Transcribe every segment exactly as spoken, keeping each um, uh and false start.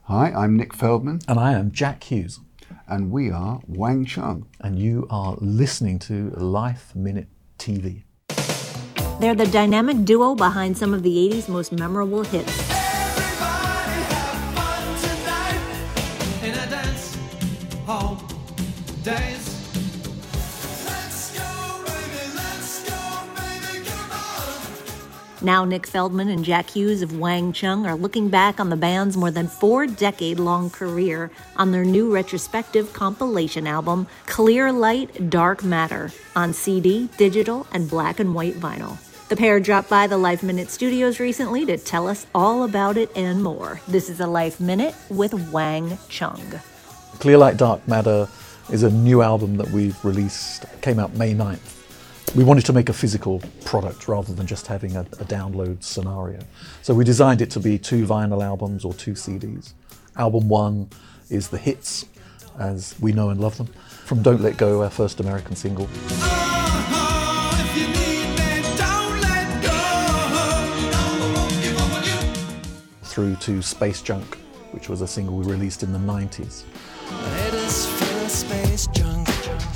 Hi, I'm Nick Feldman. And I am Jack Hughes. And we are Wang Chung. And you are listening to Life Minute T V. They're the dynamic duo behind some of the eighties most memorable hits. Everybody have fun tonight in a dance hall dance. Let's go, baby, let's go, baby, come on. Now Nick Feldman and Jack Hughes of Wang Chung are looking back on the band's more than four-decade-long career on their new retrospective compilation album, Clear Light, Dark Matter, on C D, digital, and black and white vinyl. The pair dropped by the Life Minute studios recently to tell us all about it and more. This is a Life Minute with Wang Chung. Clear Light, Dark Matter is a new album that we've released. It came out May ninth. We wanted to make a physical product rather than just having a, a download scenario. So we designed it to be two vinyl albums or two C Ds. Album one is the hits, as we know and love them. From Don't Let Go, our first American single. Uh-huh, if you need me, don't let go. I won't give up on you. Through to Space Junk, which was a single we released in the nineties. Haters for space junk.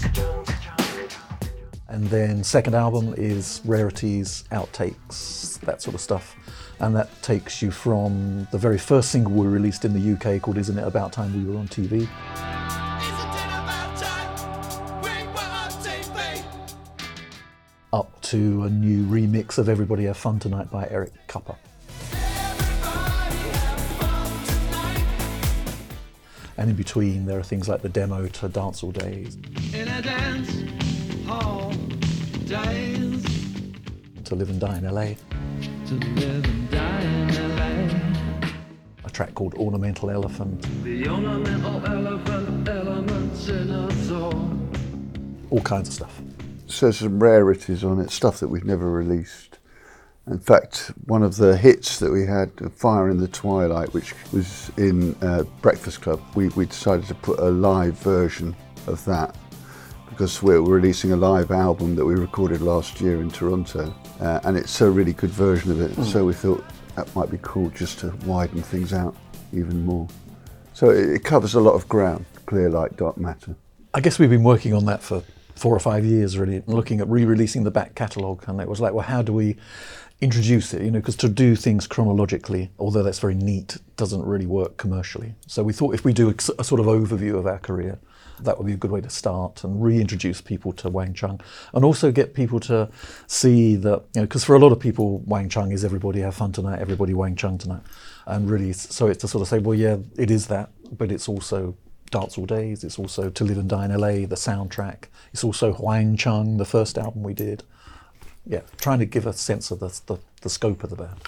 And then second album is rarities, outtakes, that sort of stuff. And that takes you from the very first single we released in the U K called Isn't It About Time We Were on T V. Isn't it about time we were on T V? Up to a new remix of Everybody Have Fun Tonight by Eric Kupper. Everybody have fun tonight And in between there are things like the demo to Dance All Days, in a dance hall days. to Live and Die in L A, To live and die in L A. a track called Ornamental Elephant, The ornamental elephant elements in a song. all kinds of stuff. So there's some rarities on it, stuff that we've never released. In fact, one of the hits that we had, Fire in the Twilight, which was in uh, Breakfast Club, we, we decided to put a live version of that because we're releasing a live album that we recorded last year in Toronto, uh, and it's a really good version of it. Mm. So we thought that might be cool just to widen things out even more. So it, it covers a lot of ground, Clear Light, Dark Matter. I guess we've been working on that for four or five years really, looking at re-releasing the back catalogue, and it was like, well, how do we introduce it, you know, because to do things chronologically, although that's very neat, doesn't really work commercially. So we thought if we do a, a sort of overview of our career, that would be a good way to start and reintroduce people to Wang Chung, and also get people to see that, you know, because for a lot of people, Wang Chung is everybody have fun tonight, everybody Wang Chung tonight. And really, so it's to sort of say, well, yeah, it is that, but it's also Dance All Days, it's also To Live and Die in L A, the soundtrack, it's also Wang Chung, the first album we did. Yeah, trying to give a sense of the, the, the scope of the band.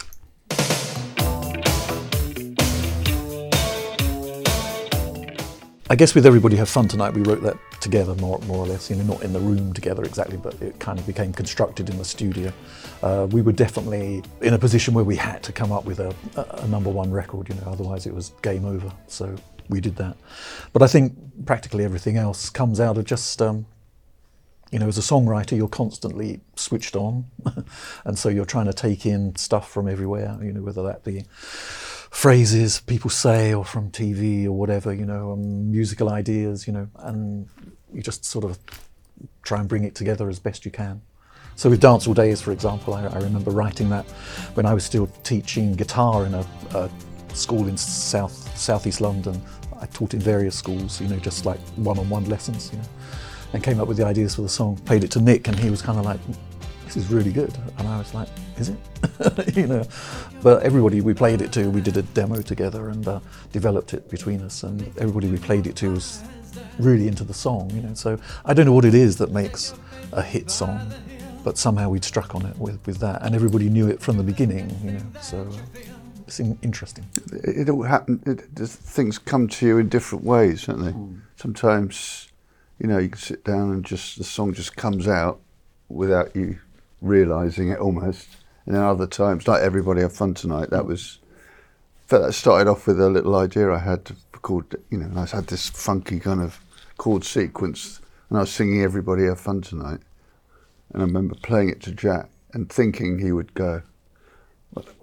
I guess with Everybody Have Fun Tonight, we wrote that together more, more or less, you know, not in the room together exactly, but it kind of became constructed in the studio. Uh, we were definitely in a position where we had to come up with a, a, a number one record, you know, otherwise it was game over. So we did that. But I think practically everything else comes out of just, um, you know, as a songwriter, you're constantly switched on. And so you're trying to take in stuff from everywhere, you know, whether that be phrases people say or from T V or whatever, you know, um, musical ideas, you know, and you just sort of try and bring it together as best you can. So with Dance All Days, for example, I, I remember writing that when I was still teaching guitar in a, a school in South Southeast London. I taught in various schools, you know, just like one-on-one lessons, you know, and came up with the ideas for the song, played it to Nick, and he was kind of like, this is really good. And I was like, is it? You know, but everybody we played it to, we did a demo together and uh, developed it between us, and everybody we played it to was really into the song, you know. So I don't know what it is that makes a hit song, but somehow we'd struck on it with, with that, and everybody knew it from the beginning, you know, so it's interesting. It, it all happen, it, things come to you in different ways, don't they? Mm. Sometimes, you know, you can sit down and just, the song just comes out without you realising it almost. And then other times, like Everybody Have Fun Tonight, that was, that started off with a little idea I had called, you know, I had this funky kind of chord sequence, and I was singing Everybody Have Fun Tonight. And I remember playing it to Jack and thinking he would go,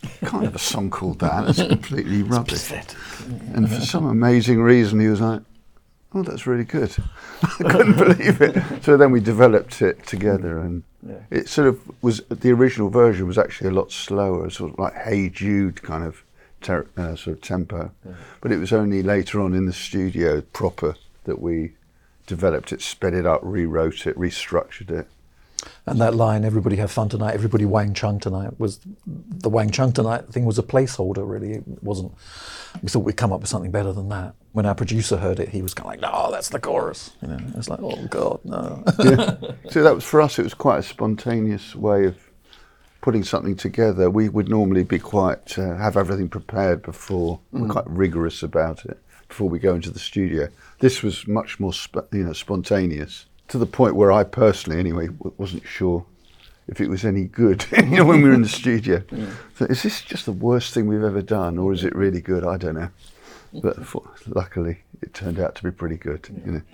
can't have a song called that. That's completely rubbish. Pathetic. And for some amazing reason, he was like, "Oh, that's really good." I couldn't believe it. So then we developed it together, and Yeah. it sort of was. The original version was actually a lot slower, sort of like Hey Jude kind of ter- uh, sort of tempo. Yeah. But it was only later on in the studio proper that we developed it, sped it up, rewrote it, restructured it. And that line, "Everybody have fun tonight, everybody Wang Chung tonight," was the Wang Chung tonight thing was a placeholder, really. It wasn't, we thought we'd come up with something better than that. When our producer heard it, he was kind of like, "No, that's the chorus." You know, it's like, "Oh God, no." Yeah. So that was, for us, it was quite a spontaneous way of putting something together. We would normally be quite, uh, have everything prepared before, Mm. we're quite rigorous about it, before we go into the studio. This was much more, sp- you know, spontaneous, to the point where I personally, anyway, w- wasn't sure if it was any good, you know, when we were in the studio. Mm. So is this just the worst thing we've ever done, or is it really good? I don't know. But for, luckily, it turned out to be pretty good, you know.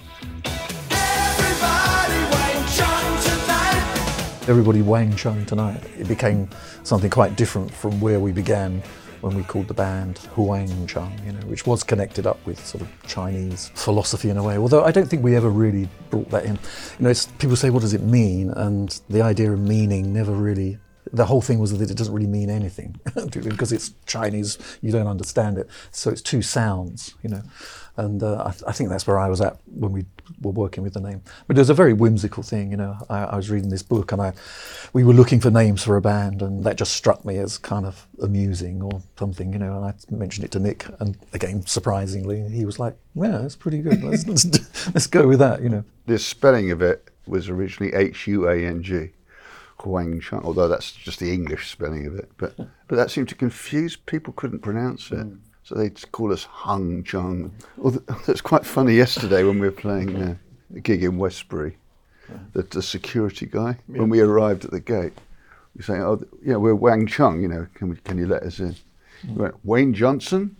Everybody Wang Chung tonight. Everybody Wang Chung tonight. It became something quite different from where we began when we called the band Huang Chung, you know, which was connected up with sort of Chinese philosophy in a way. Although I don't think we ever really brought that in. You know, it's, people say, what does it mean? And the idea of meaning never really. The whole thing was that it doesn't really mean anything because it's Chinese, you don't understand it. So it's two sounds, you know. And uh, I, th- I think that's where I was at when we were working with the name. But it was a very whimsical thing, you know. I, I was reading this book and I, we were looking for names for a band, and that just struck me as kind of amusing or something, you know. And I mentioned it to Nick, and again, surprisingly, he was like, "Yeah, that's pretty good. Let's let's, do- let's go with that," you know. The spelling of it was originally H U A N G. Huang Chung, although that's just the English spelling of it. But but that seemed to confuse people, couldn't pronounce it. So they'd call us Hung Chung. Well, that's quite funny yesterday when we were playing uh, a gig in Westbury. The, the security guy, when we arrived at the gate, we were saying, "Oh, you know, we're Wang Chung, you know, can, we, can you let us in?" He went, "Wayne Johnson?"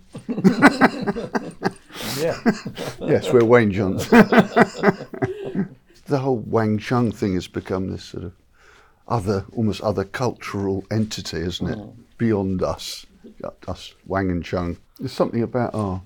Yeah. Yes, we're Wayne Johnson. The whole Wang Chung thing has become this sort of other, almost other cultural entity, isn't it? Mm. Beyond us, us Wang and Chung. There's something about our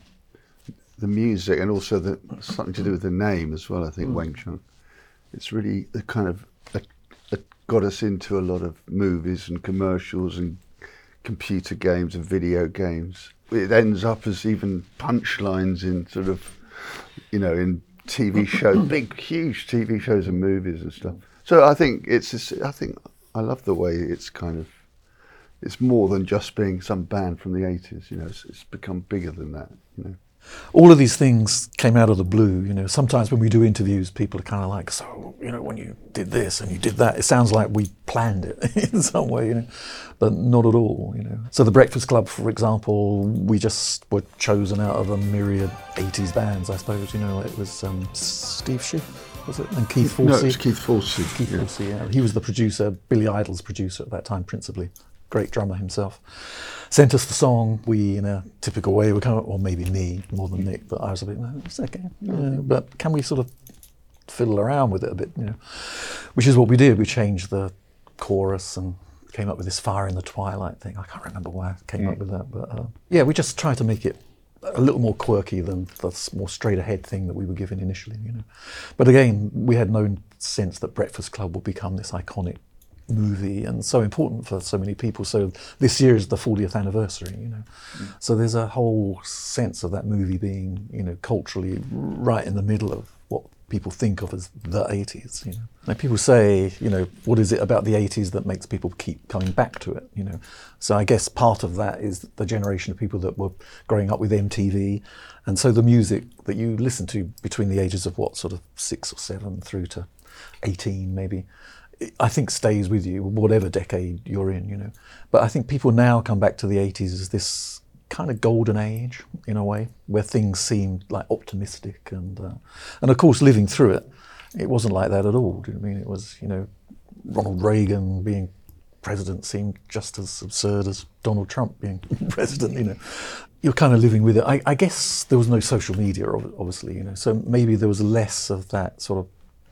the music, and also the something to do with the name as well. I think Mm. Wang Chung. It's really a kind of a, a got us into a lot of movies and commercials and computer games and video games. It ends up as even punchlines in sort of, you know, in T V shows, big, huge T V shows and movies and stuff. So I think it's, just, I think I love the way it's kind of, it's more than just being some band from the eighties, you know, it's, it's become bigger than that, you know. All of these things came out of the blue, you know. Sometimes when we do interviews, people are kind of like, "So, you know, when you did this and you did that," it sounds like we planned it in some way, you know, but not at all, you know. So the Breakfast Club, for example, we just were chosen out of a myriad eighties bands, I suppose, you know. It was um, Steve Schiff, was it? And Keith Forsey. No, it's Keith Forsey. Keith yeah. Forsey, yeah. He was the producer, Billy Idol's producer at that time, principally. Great drummer himself. Sent us the song. We, in a typical way, we kind of, or maybe me more than Nick, but I was a bit, "No, it's okay." Yeah, but can we sort of fiddle around with it a bit, you know? Which is what we did. We changed the chorus and came up with this "Fire in the Twilight" thing. I can't remember why I came up with that, but uh, yeah, we just tried to make it a little more quirky than the s- more straight ahead thing that we were given initially, you know. But again, we had no sense that Breakfast Club would become this iconic movie and so important for so many people. So this year is the fortieth anniversary, you know. Mm. So there's a whole sense of that movie being, you know, culturally right in the middle of what people think of as the eighties, you know. Now people say, you know, what is it about the eighties that makes people keep coming back to it, you know? So I guess part of that is the generation of people that were growing up with M T V, and so the music that you listen to between the ages of what, sort of six or seven through to eighteen maybe, I think stays with you, whatever decade you're in, you know. But I think people now come back to the eighties as this kind of golden age, in a way, where things seemed like optimistic. And uh, and of course, living through it, it wasn't like that at all. Do you know what I mean? It was, you know, Ronald Reagan being president seemed just as absurd as Donald Trump being president, you know. You're kind of living with it. I, I guess there was no social media, ob- obviously, you know, so maybe there was less of that sort of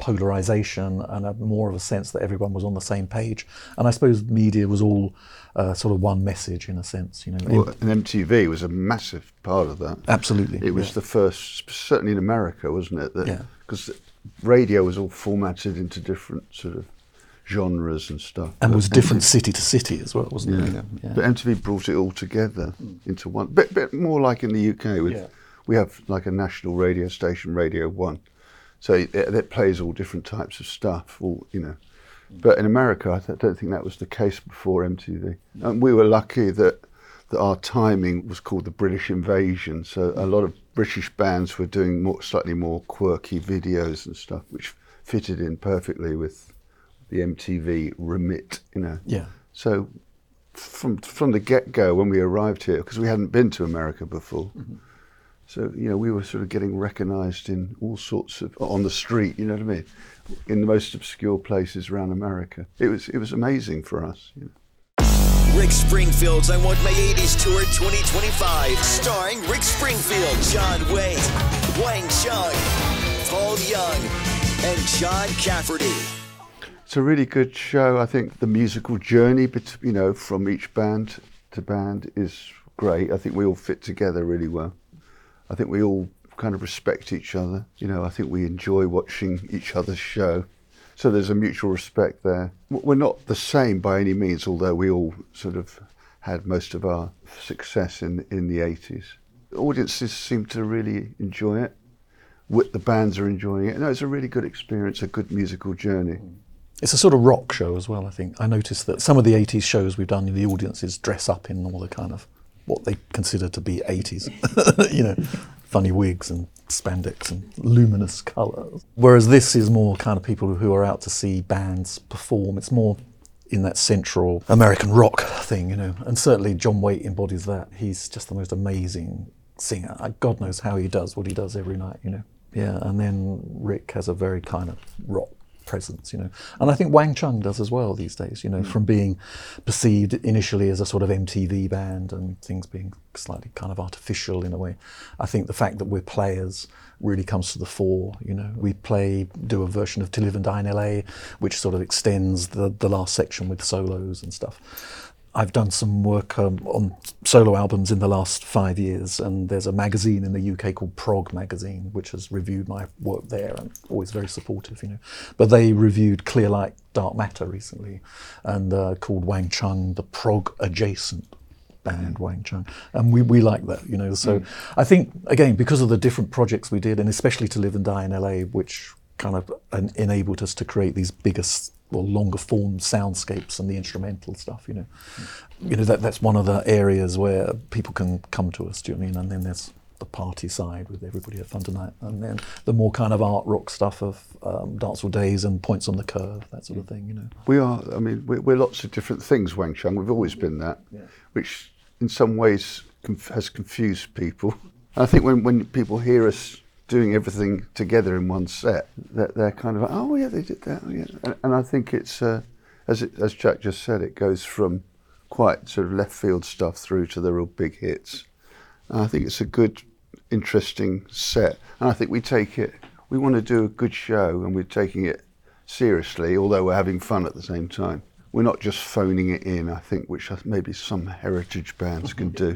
polarisation and a more of a sense that everyone was on the same page. And I suppose media was all uh, sort of one message in a sense, you know. Well, and M T V was a massive part of that. Absolutely. It was yeah. the first, certainly in America, wasn't it? That, Yeah. Because radio was all formatted into different sort of genres and stuff. And But was different M T V city to city as well, wasn't Yeah. it? Yeah. yeah. But M T V brought it all together into one. Bit, bit more like in the U K. With, Yeah. We have like a national radio station, Radio One. So it, it plays all different types of stuff, all, you know. But in America, I th- don't think that was the case before M T V. And we were lucky that, that our timing was called the British Invasion. So a lot of British bands were doing more, slightly more quirky videos and stuff, which fitted in perfectly with the M T V remit, you know. Yeah. So from from the get-go, when we arrived here, because we hadn't been to America before, mm-hmm. so, you know, we were sort of getting recognised in all sorts of, on the street, you know what I mean, in the most obscure places around America. It was it was amazing for us, you know. Rick Springfield's I Want My eighties Tour twenty twenty-five, starring Rick Springfield, John Waite, Wang Chung, Paul Young, and John Cafferty. It's a really good show. I think the musical journey, bet- you know, from each band to band is great. I think we all fit together really well. I think we all kind of respect each other. You know, I think we enjoy watching each other's show. So there's a mutual respect there. We're not the same by any means, although we all sort of had most of our success in, in the eighties. The audiences seem to really enjoy it. The bands are enjoying it. No, it's a really good experience, a good musical journey. It's a sort of rock show as well, I think. I noticed that some of the eighties shows we've done, the audiences dress up in all the kind of what they consider to be eighties, you know, funny wigs and spandex and luminous colours. Whereas this is more kind of people who are out to see bands perform. It's more in that central American rock thing, you know, and certainly John Waite embodies that. He's just the most amazing singer. God knows how he does what he does every night, you know. Yeah, and then Rick has a very kind of rock presence, you know. And I think Wang Chung does as well these days, you know, mm. from being perceived initially as a sort of M T V band and things being slightly kind of artificial in a way. I think the fact that we're players really comes to the fore, you know. We play, do a version of To Live and Die in L A, which sort of extends the, the last section with solos and stuff. I've done some work um, on solo albums in the last five years, and there's a magazine in the U K called Prog Magazine, which has reviewed my work there, and always very supportive, you know. But they reviewed Clear Light, Dark Matter recently, and uh, called Wang Chung the prog adjacent band, Wang Chung, and we, we like that, you know. So mm. I think, again, because of the different projects we did, and especially To Live and Die in L A, which kind of en- enabled us to create these biggest, well, longer form soundscapes and the instrumental stuff, you know. Mm. You know, that that's one of the areas where people can come to us, do you know what I mean? And then there's the party side with Everybody Had Fun Tonight, and then the more kind of art rock stuff of um, Dancehall Days and Points on the Curve, that sort of thing, you know. We are, I mean, we're, we're lots of different things, Wang Chung. We've always been that, yeah. Which in some ways conf- has confused people. I think when, when people hear us doing everything together in one set, that they're kind of like, oh yeah, they did that, oh, yeah. And, and I think it's, uh, as it, as Jack just said, it goes from quite sort of left field stuff through to the real big hits. And I think it's a good, interesting set. And I think we take it, we want to do a good show, and we're taking it seriously, although we're having fun at the same time. We're not just phoning it in, I think, which maybe some heritage bands can do.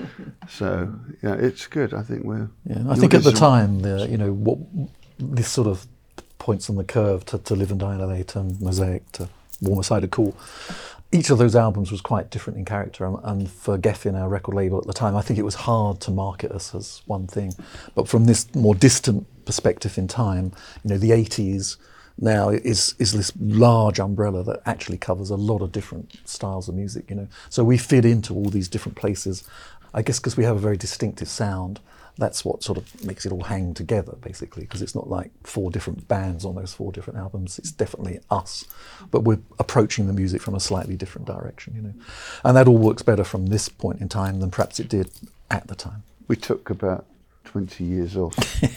So, yeah, it's good. I think we're... Yeah, I think at the time, the, you know, what this sort of Points on the Curve to, to Live and Die in L A, to Mosaic, to Warmer Side of Cool, each of those albums was quite different in character, and, and for Geffen, our record label at the time, I think it was hard to market us as one thing. But from this more distant perspective in time, you know, the eighties now is is this large umbrella that actually covers a lot of different styles of music, you know. So we fit into all these different places. I guess because we have a very distinctive sound, that's what sort of makes it all hang together, basically, because it's not like four different bands on those four different albums. It's definitely us, but we're approaching the music from a slightly different direction, you know. And that all works better from this point in time than perhaps it did at the time. We took about twenty years off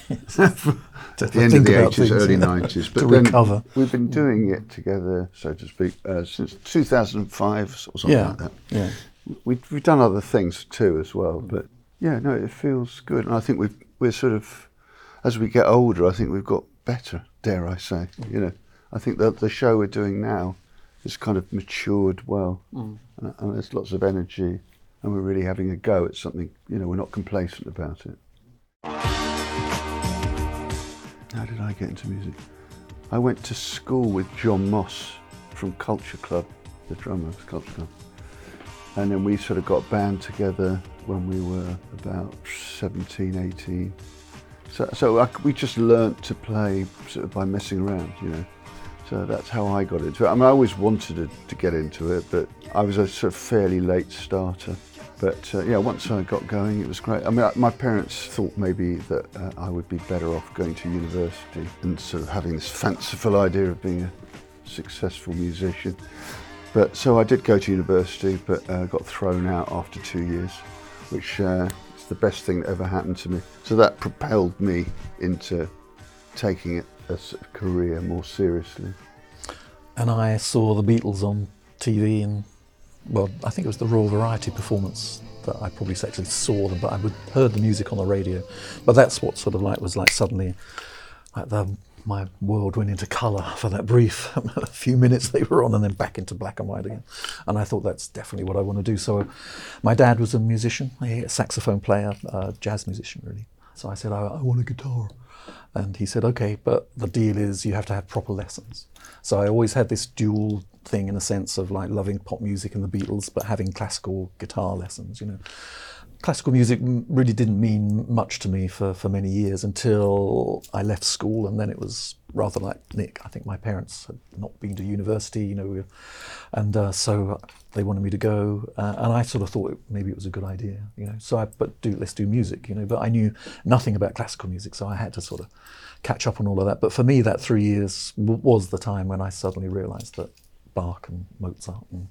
to at the end of the eighties, things, early yeah. nineties. But to then recover. We've been doing it together, so to speak, uh, since two thousand five or something yeah. like that. Yeah. We, we've done other things too as well, but yeah, no, it feels good. And I think we've, we're sort of, as we get older, I think we've got better. dare I say. You know, I think that the show we're doing now has kind of matured well, mm. and, and there's lots of energy, and we're really having a go at something. You know, we're not complacent about it. How did I get into music? I went to school with John Moss from Culture Club, the drummer of Culture Club. And then we sort of got a band together when we were about seventeen, eighteen. So, so I, we just learnt to play sort of by messing around, you know. So that's how I got into it. I mean, I always wanted to, to get into it, but I was a sort of fairly late starter. But uh, yeah, once I got going, it was great. I mean, my parents thought maybe that uh, I would be better off going to university and sort of having this fanciful idea of being a successful musician. But so I did go to university, but uh, got thrown out after two years, which uh, is the best thing that ever happened to me. So that propelled me into taking it as a career more seriously. And I saw the Beatles on T V, and well, I think it was the Royal Variety performance that I probably actually saw them, but I would heard the music on the radio. But that's what sort of like was like suddenly, like the my world went into colour for that brief a few minutes they were on, and then back into black and white again. And I thought that's definitely what I want to do. So my dad was a musician, a saxophone player, a jazz musician really. So I said, I, I want a guitar. And he said, okay, but the deal is you have to have proper lessons. So I always had this dual thing in a sense of like loving pop music and the Beatles, but having classical guitar lessons, you know. Classical music really didn't mean much to me for, for many years until I left school, and then it was rather like Nick. I think my parents had not been to university, you know, and uh, so they wanted me to go, uh, and I sort of thought maybe it was a good idea, you know. So I, but do let's do music, you know. But I knew nothing about classical music, so I had to sort of catch up on all of that. But for me, that three years w- was the time when I suddenly realised that Bach and Mozart and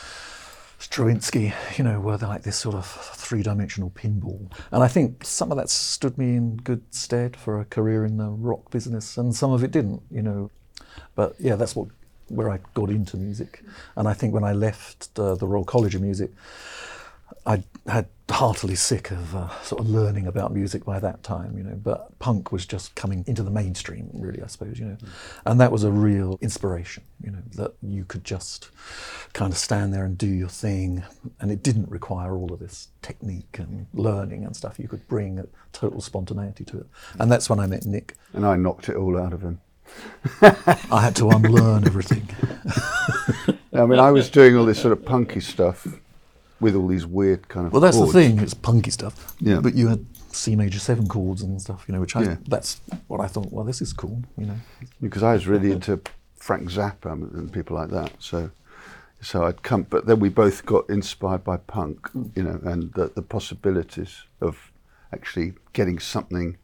Stravinsky, you know, were like this sort of three-dimensional pinball. And I think some of that stood me in good stead for a career in the rock business, and some of it didn't, you know. But yeah, that's what where I got into music. And I think when I left uh, the Royal College of Music, I had heartily sick of uh, sort of learning about music by that time, you know. But punk was just coming into the mainstream, really, I suppose, you know. Mm. And that was a real inspiration, you know, that you could just kind of stand there and do your thing, and it didn't require all of this technique and learning and stuff. You could bring a total spontaneity to it. And that's when I met Nick. And I knocked it all out of him. I had to unlearn everything. I mean, I was doing all this sort of punky stuff with all these weird kind of Well, that's chords. the thing, it's punky stuff. Yeah. But you had C major seven chords and stuff, you know, which I, Yeah. that's what I thought, well, this is cool, you know. Because I was really into Frank Zappa and people like that. So so I'd come, but then we both got inspired by punk, you know, and the, the possibilities of actually getting something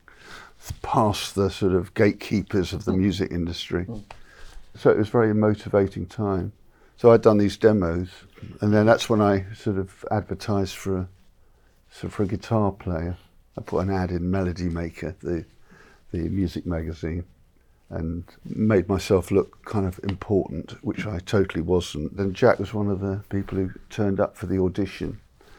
past the sort of gatekeepers of the music industry. So it was a very motivating time. So I'd done these demos, and then that's when I sort of advertised for a, so for a guitar player. I put an ad in Melody Maker, the the music magazine, and made myself look kind of important, which I totally wasn't. Then Jack was one of the people who turned up for the audition,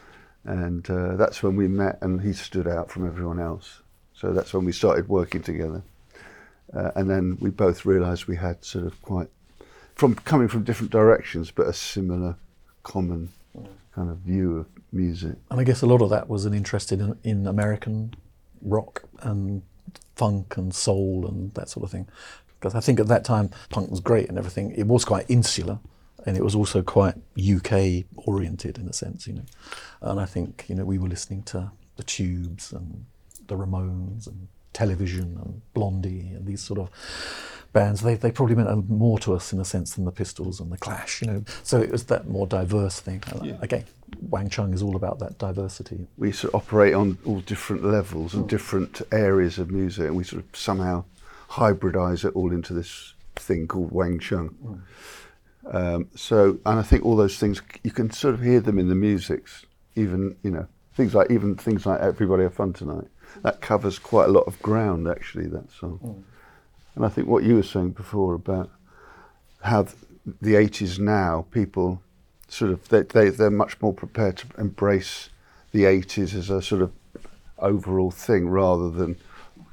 and uh, that's when we met, and he stood out from everyone else. So that's when we started working together, uh, and then we both realised we had sort of quite, from coming from different directions, but a similar, common kind of view of music. And I guess a lot of that was an interest in, in American rock and funk and soul and that sort of thing. Because I think at that time, punk was great and everything. It was quite insular, and it was also quite U K oriented in a sense, you know. And I think, you know, we were listening to the Tubes and the Ramones and Television and Blondie and these sort of bands. They they probably meant more to us in a sense than the Pistols and the Clash, you know. So it was that more diverse thing. Yeah. Again, Wang Chung is all about that diversity. We sort of operate on all different levels and different areas of music, and we sort of somehow hybridise it all into this thing called Wang Chung. Mm. Um, so, and I think all those things, you can sort of hear them in the musics, even, you know, things like, even things like Everybody Have Fun Tonight. That covers quite a lot of ground, actually, that song. Mm. And I think what you were saying before about how the eighties now, people sort of, they, they, they're much more prepared to embrace the eighties as a sort of overall thing rather than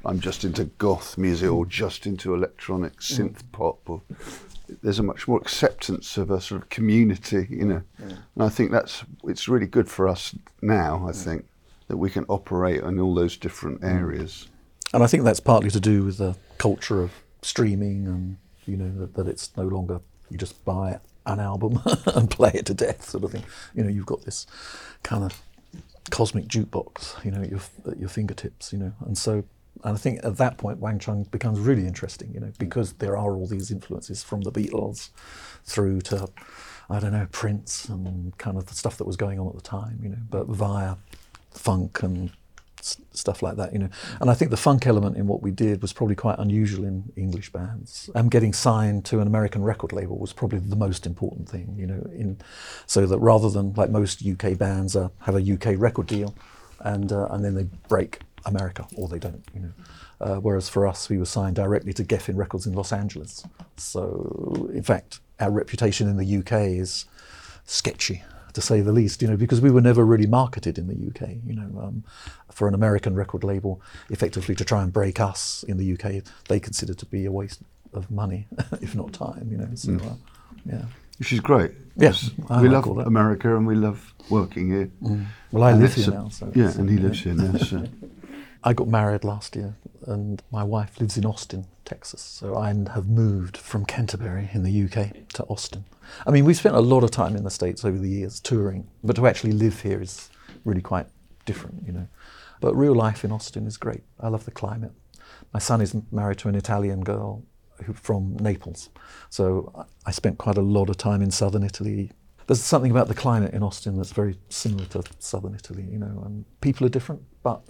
I'm just into goth music or just into electronic synth pop. Or there's a much more acceptance of a sort of community, you know. Yeah. And I think that's it's really good for us now. I think that we can operate in all those different areas. And I think that's partly to do with the culture of streaming, and you know that, that it's no longer you just buy an album and play it to death, sort of thing. You know, you've got this kind of cosmic jukebox, you know, at your at your fingertips, you know, and so. And I think at that point, Wang Chung becomes really interesting, you know, because there are all these influences from the Beatles through to, I don't know, Prince and kind of the stuff that was going on at the time, you know, but via funk and s- stuff like that, you know. And I think the funk element in what we did was probably quite unusual in English bands. And getting signed to an American record label was probably the most important thing, you know, in so that rather than like most U K bands uh, have a U K record deal and uh, and then they break America, or they don't, you know. Uh, whereas for us, we were signed directly to Geffen Records in Los Angeles. So, in fact, our reputation in the U K is sketchy, to say the least, you know, because we were never really marketed in the U K, you know. Um, for an American record label, effectively to try and break us in the U K, they considered to be a waste of money, if not time, you know. So, uh, yeah. Which is great. Yes, we love America and we love working here. Mm. Well, I and live here a, now. So yeah, and he lives here now. So. I got married last year, and my wife lives in Austin, Texas. So I have moved from Canterbury in the U K to Austin. I mean, we've spent a lot of time in the States over the years touring, but to actually live here is really quite different, you know. But real life in Austin is great. I love the climate. My son is married to an Italian girl who from Naples. So I spent quite a lot of time in southern Italy. There's something about the climate in Austin that's very similar to southern Italy, you know, and people are different, but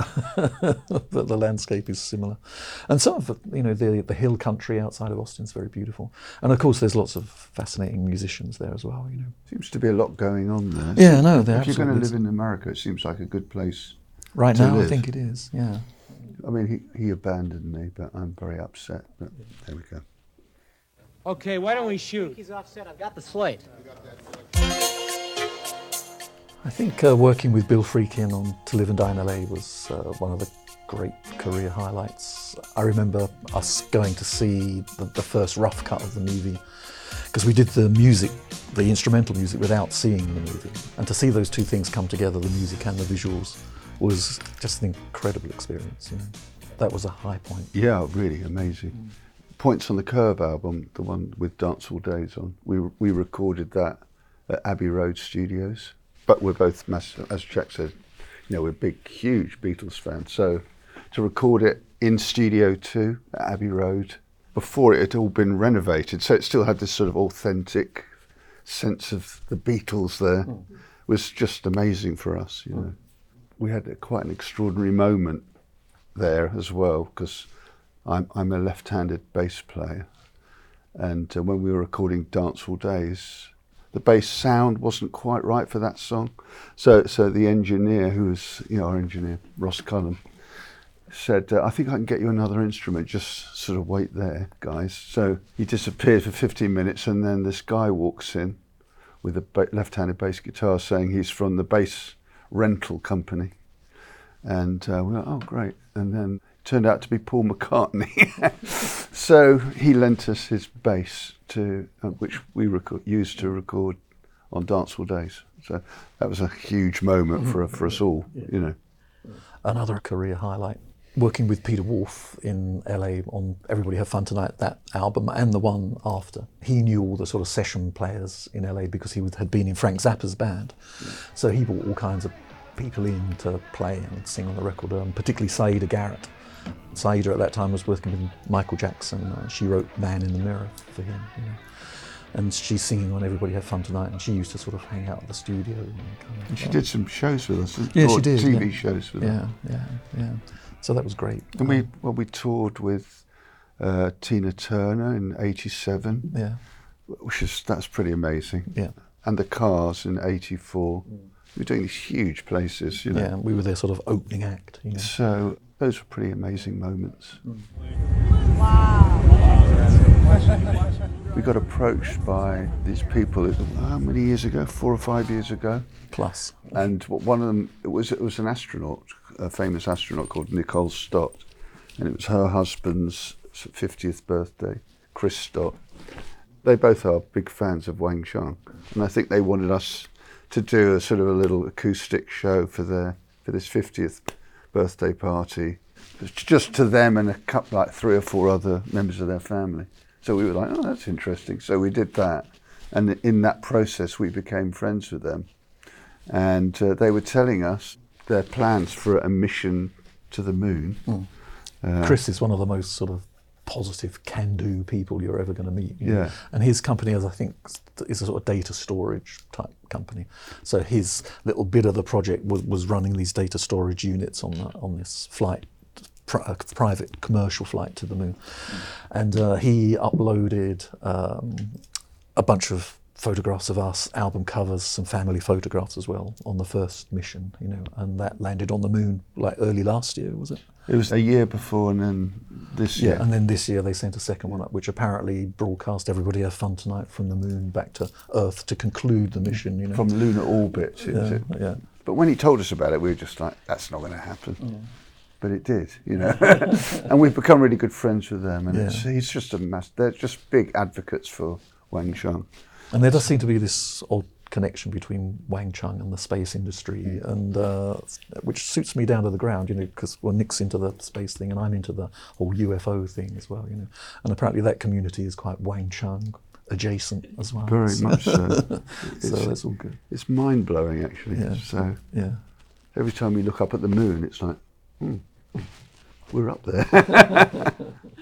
but the landscape is similar. And some of the, you know, the the hill country outside of Austin is very beautiful. And of course, there's lots of fascinating musicians there as well, you know. Seems to be a lot going on there. Yeah, so no, there. If you're going to live in America, it seems like a good place. Right to now, live. I think it is. Yeah. I mean, he, he abandoned me, but I'm very upset. But there we go. Okay, why don't we shoot? He's offset. I've got the slate. I think uh, working with Bill Friedkin on To Live and Die in L A was uh, one of the great career highlights. I remember us going to see the, the first rough cut of the movie because we did the music, the instrumental music, without seeing the movie. And to see those two things come together, the music and the visuals, was just an incredible experience. You know, that was a high point. Yeah, really amazing. Mm. Points on the Curve album, the one with Dance All Days on, we we recorded that at Abbey Road Studios. But we're both, massive, as Jack said, you know, we're big, huge Beatles fans. So to record it in Studio Two at Abbey Road, before it had all been renovated, so it still had this sort of authentic sense of the Beatles there, mm. was just amazing for us, you know. Mm. We had a, quite an extraordinary moment there as well, because I'm, I'm a left-handed bass player, and uh, when we were recording Dance All Days, the bass sound wasn't quite right for that song. So so the engineer, who was, you know, our engineer, Ross Cullen, said, uh, I think I can get you another instrument, just sort of wait there, guys. So he disappeared for fifteen minutes, and then this guy walks in with a ba- left-handed bass guitar saying he's from the bass rental company. And uh, we were like, oh, great. And then it turned out to be Paul McCartney. So he lent us his bass, to uh, which we record, used to record on Dance All Days. So that was a huge moment for for us all, you know. Another career highlight, working with Peter Wolf in L A on Everybody Have Fun Tonight, that album, and the one after. He knew all the sort of session players in L A because he had been in Frank Zappa's band. Yeah. So he brought all kinds of people in to play and sing on the record, um, particularly Saida Garrett. Saida at that time was working with Michael Jackson. Uh, she wrote Man in the Mirror for him, you know. And she's singing on Everybody Have Fun Tonight, and she used to sort of hang out at the studio. And, kind of, and she uh, did some shows with us, yeah, or she did, T V yeah. shows with yeah, us. Yeah, yeah, yeah. So that was great. And we, well, we toured with uh, Tina Turner in eighty-seven, yeah, which is, that's pretty amazing. Yeah. And the Cars in eighty-four. Mm. We were doing these huge places, you know. Yeah, we were their sort of opening act, you know. So those were pretty amazing moments. Mm. Wow. We got approached by these people, how many years ago? Four or five years ago. Plus. And one of them, it was it was an astronaut, a famous astronaut called Nicole Stott. and it was her husband's fiftieth birthday, Chris Stott. They both are big fans of Wang Chung, and I think they wanted us to do a sort of a little acoustic show for their for this fiftieth birthday party, just to them and a couple, like three or four other members of their family. So we were like, oh, that's interesting. So we did that, and in that process, we became friends with them, and uh, they were telling us their plans for a mission to the moon. Mm. Uh, Chris is one of the most sort of positive, can-do people you're ever going to meet. You know? Yeah. And his company, as I think, is a sort of data storage type company. So his little bit of the project was, was running these data storage units on the, on this flight, pri- uh, private commercial flight to the moon. And uh, he uploaded um, a bunch of photographs of us, album covers, some family photographs as well on the first mission, you know, and that landed on the moon like early last year, was it? It was a year before, and then this year. Yeah, and then this year they sent a second one up, which apparently broadcast Everybody Have Fun Tonight from the moon back to Earth to conclude the mission, you know. From lunar orbit. yeah, it? yeah. But when he told us about it, we were just like, that's not going to happen. Mm. But it did, you know. And we've become really good friends with them, and Yeah. it's, he's just a mass. They're just big advocates for Wang Chung. And there does seem to be this odd connection between Wang Chung and the space industry, and uh, which suits me down to the ground, you know, because well, Nick's into the space thing and I'm into the whole U F O thing as well, you know. And apparently that community is quite Wang Chung adjacent as well. Very much so. So It's- that's all good. It's mind blowing, actually. Yeah. So Yeah. every time we look up at the moon, it's like, hmm, we're up there.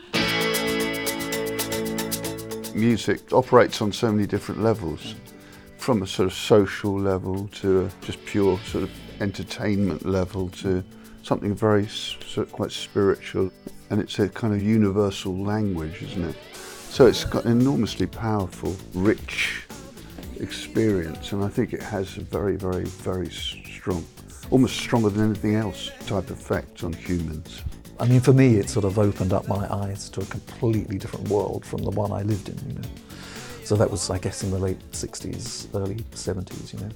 Music operates on so many different levels, from a sort of social level to a just pure sort of entertainment level to something very s- sort of quite spiritual, and it's a kind of universal language, isn't it? So it's got an enormously powerful, rich experience, and I think it has a very, very, very strong, almost stronger than anything else, type effect on humans. I mean, for me, it sort of opened up my eyes to a completely different world from the one I lived in, you know. So that was, I guess, in the late sixties, early seventies, you know.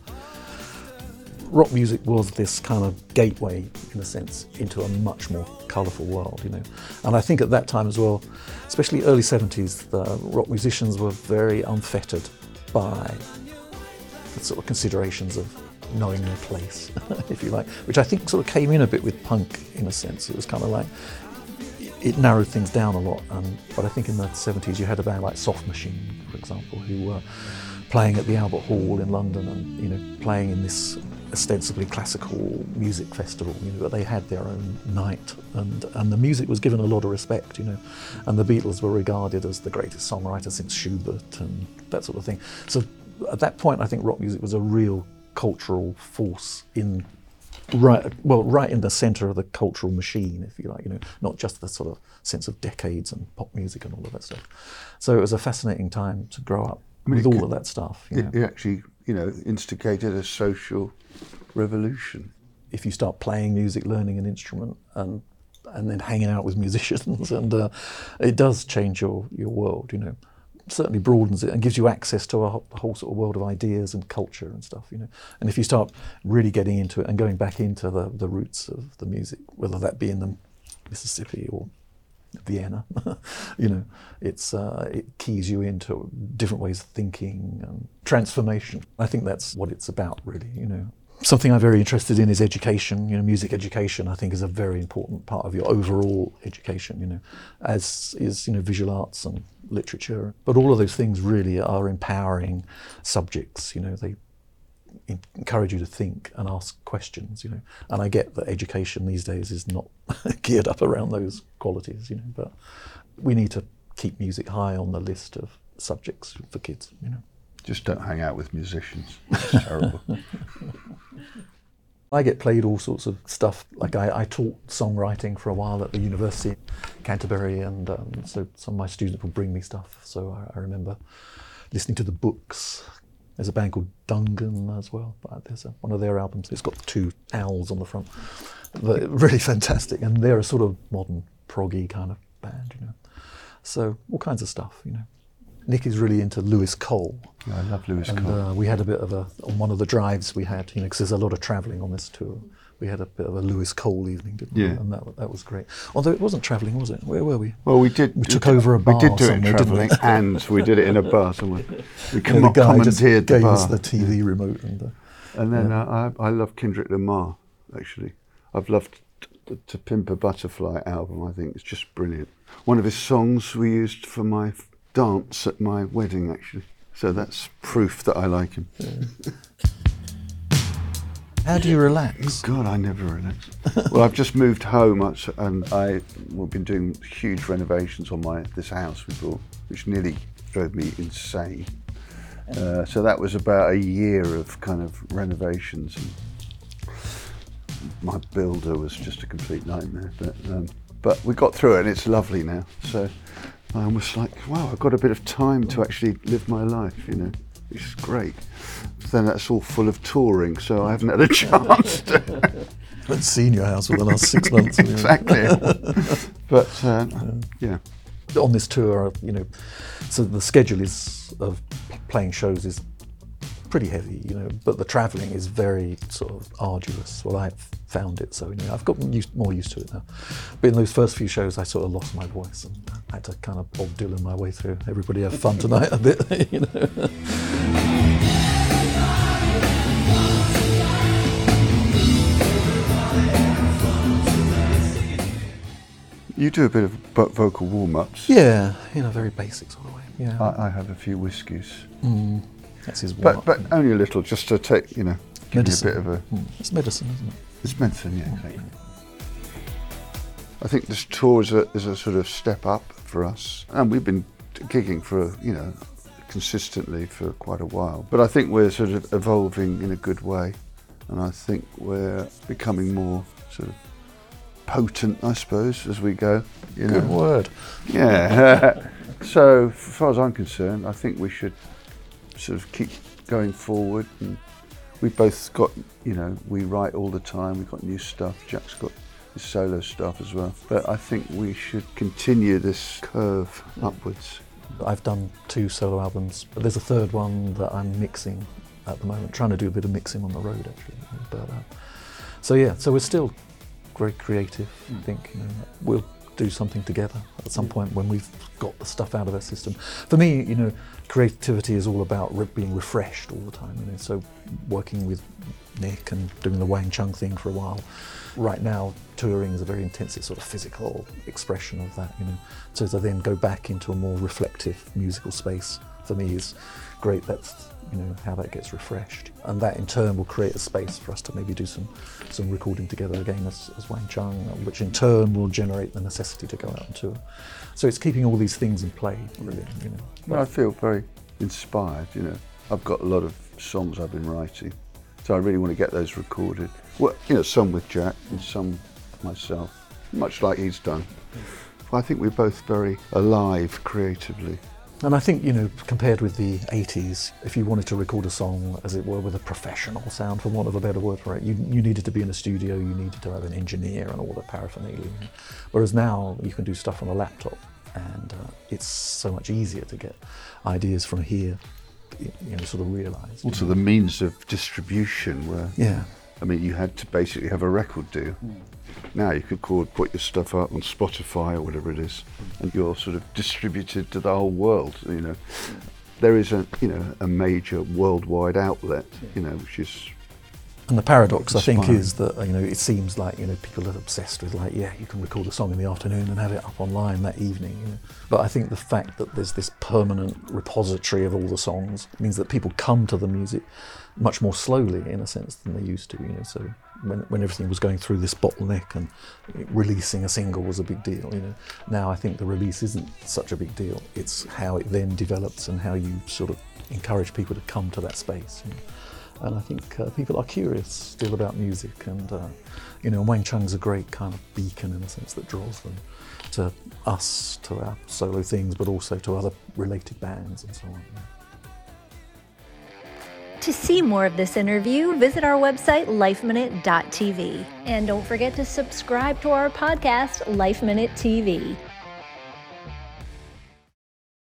Rock music was this kind of gateway, in a sense, into a much more colourful world, you know. And I think at that time as well, especially early seventies, the rock musicians were very unfettered by the sort of considerations of knowing their place, if you like, which I think sort of came in a bit with punk, in a sense. It was kind of like, it narrowed things down a lot. Um, but I think in the seventies you had a band like Soft Machine, for example, who were playing at the Albert Hall in London and, you know, playing in this ostensibly classical music festival, you know, but they had their own night, and, and the music was given a lot of respect, you know, and the Beatles were regarded as the greatest songwriter since Schubert and that sort of thing. So at that point, I think rock music was a real cultural force in right well right in the center of the cultural machine, if you like, you know, not just the sort of sense of decades and pop music and all of that stuff. So it was a fascinating time to grow up I mean, with it all could- of that stuff, you It, know. it actually, you know, instigated a social revolution. If you start playing music, learning an instrument, and and then hanging out with musicians, and uh, it does change your your world, you know. Certainly broadens it and gives you access to a whole, a whole sort of world of ideas and culture and stuff, you know. And if you start really getting into it and going back into the, the roots of the music, whether that be in the Mississippi or Vienna, you know, it's uh, it keys you into different ways of thinking and transformation. I think that's what it's about, really, you know. Something I'm very interested in is education. You know, music education, I think, is a very important part of your overall education, you know, as is, you know, visual arts and literature. But all of those things really are empowering subjects, you know. They en- encourage you to think and ask questions, you know. And I get that education these days is not geared up around those qualities, you know, but we need to keep music high on the list of subjects for kids, you know. Just don't hang out with musicians. It's terrible. I get played all sorts of stuff. Like I, I taught songwriting for a while at the University of Canterbury, and um, so some of my students would bring me stuff. So I, I remember listening to the Books. There's a band called Dungan as well, but there's a, one of their albums. It's got two owls on the front. But really fantastic, and they're a sort of modern proggy kind of band, you know. So all kinds of stuff, you know. Nick is really into Lewis Cole. Yeah, I love Lewis And Cole. uh, we had a bit of a, on one of the drives we had, you know, because there's a lot of travelling on this tour. we had a bit of a Lewis Cole evening, didn't we? Yeah. And that that was great. Although it wasn't travelling, was it? Where were we? Well, we did. We took over a We bar did do it somewhere, didn't we? travelling, and we did it in a bar somewhere. We Yeah, the com- guy just commandeered the gave bar. us the T V remote and. Uh, And then uh, I, I love Kendrick Lamar, actually. I've loved t- To Pimp a Butterfly album, I think. It's just brilliant. One of his songs we used for my f- dance at my wedding, actually. So that's proof that I like him. How do you relax? God, I never relax. Well, I've just moved home, uh, so- and I, we've been doing huge renovations on my this house we bought, which nearly drove me insane. Uh, so that was about a year of kind of renovations. And my builder was just a complete nightmare, but um, but we got through it, and it's lovely now. So I was like, wow, I've got a bit of time to actually live my life, you know, which is great. But then that's all full of touring, so I haven't had a chance to. I haven't seen your house for the last six months. Exactly. But uh, yeah. On this tour, you know, so the schedule is of playing shows is pretty heavy, you know, but the travelling is very sort of arduous. Well, I've found it, so you know, I've gotten used, more used to it now. But in those first few shows, I sort of lost my voice and I had to kind of Bob Dylan my way through. Everybody have fun tonight a bit, you know. You do a bit of vo- vocal warm-ups. Yeah, you know, very basic sort of way. Yeah, I, I have a few whiskies. that's his But warm-up. but only a little, just to take, you know, give Medicine. you a bit of a... Mm, it's medicine, isn't it? It's medicine, yeah, exactly. I think this tour is a, is a sort of step up for us. And we've been gigging for, you know, consistently for quite a while. But I think we're sort of evolving in a good way. And I think we're becoming more sort of potent, I suppose, as we go. You Good know? word. Yeah. So, as far as I'm concerned, I think we should sort of keep going forward. And we've both got, you know, we write all the time. We've got new stuff. Jack's got his solo stuff as well. But I think we should continue this curve upwards. I've done two solo albums, but there's a third one that I'm mixing at the moment, trying to do a bit of mixing on the road actually. But, uh, so yeah, so we're still very creative. I think you know, we'll do something together at some point when we've got the stuff out of our system. For me, you know, creativity is all about re- being refreshed all the time. You know, so working with Nick and doing the Wang Chung thing for a while. Right now, touring is a very intensive sort of physical expression of that. You know, so to then go back into a more reflective musical space for me is great. That's you know how that gets refreshed, and that in turn will create a space for us to maybe do some some recording together again as, as Wang Chung, which in turn will generate the necessity to go out and tour. So it's keeping all these things in play, really. You know, Well, I feel very inspired, you know. I've got a lot of songs I've been writing, so I really want to get those recorded. Well, you know, some with Jack and some myself, much like he's done. I think we're both very alive creatively. And I think, you know, compared with the eighties, if you wanted to record a song, as it were, with a professional sound, for want of a better word for it, you, you needed to be in a studio, you needed to have an engineer and all the paraphernalia. Whereas now, you can do stuff on a laptop, and uh, it's so much easier to get ideas from here, you know, sort of realised. Also, the means of distribution were, Yeah. I mean, you had to basically have a record deal. Now you could call, put your stuff up on Spotify or whatever it is, and you're sort of distributed to the whole world. You know, there is a you know a major worldwide outlet. You know, which is. And the paradox, I think, Inspiring. is that you know it seems like you know people are obsessed with like, yeah, you can record a song in the afternoon and have it up online that evening. You know? But I think the fact that there's this permanent repository of all the songs means that people come to the music much more slowly, in a sense, than they used to. You know, so when when everything was going through this bottleneck and releasing a single was a big deal. You know, now I think the release isn't such a big deal. It's how it then develops and how you sort of encourage people to come to that space. You know? And I think uh, people are curious still about music, and uh, you know, Wang Chung's a great kind of beacon in a sense that draws them to us, to our solo things, but also to other related bands and so on. Yeah. To see more of this interview, visit our website, life minute dot t v. And don't forget to subscribe to our podcast, Life Minute T V.